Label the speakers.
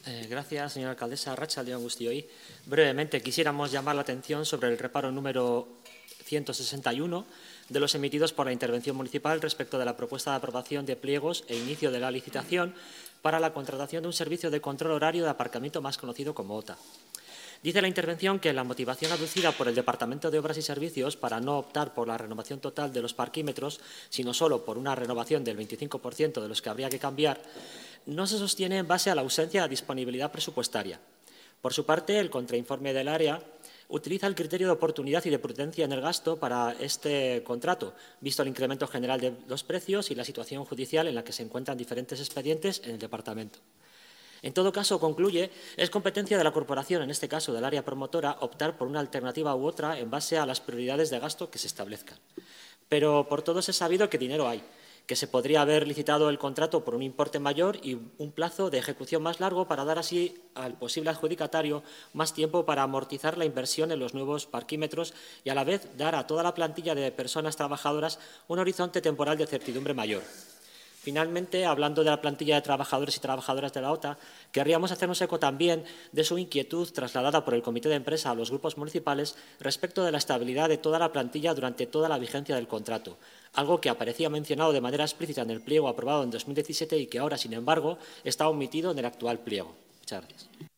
Speaker 1: Gracias, señora alcaldesa. Arratsalde-on guztioi. Brevemente, quisiéramos llamar la atención sobre el reparo número 161 de los emitidos por la intervención municipal respecto de la propuesta de aprobación de pliegos e inicio de la licitación para la contratación de un servicio de control horario de aparcamiento más conocido como OTA. Dice la intervención que la motivación aducida por el Departamento de Obras y Servicios para no optar por la renovación total de los parquímetros, sino solo por una renovación del 25% de los que habría que cambiar, no se sostiene en base a la ausencia de disponibilidad presupuestaria. Por su parte, el contrainforme del área utiliza el criterio de oportunidad y de prudencia en el gasto para este contrato, visto el incremento general de los precios y la situación judicial en la que se encuentran diferentes expedientes en el departamento. En todo caso, concluye, es competencia de la corporación, en este caso del área promotora, optar por una alternativa u otra en base a las prioridades de gasto que se establezcan. Pero por todos es sabido que dinero hay, que se podría haber licitado el contrato por un importe mayor y un plazo de ejecución más largo para dar así al posible adjudicatario más tiempo para amortizar la inversión en los nuevos parquímetros y a la vez dar a toda la plantilla de personas trabajadoras un horizonte temporal de certidumbre mayor. Finalmente, hablando de la plantilla de trabajadores y trabajadoras de la OTA, querríamos hacernos eco también de su inquietud trasladada por el Comité de Empresa a los grupos municipales respecto de la estabilidad de toda la plantilla durante toda la vigencia del contrato, algo que aparecía mencionado de manera explícita en el pliego aprobado en 2017 y que ahora, sin embargo, está omitido en el actual pliego. Muchas gracias.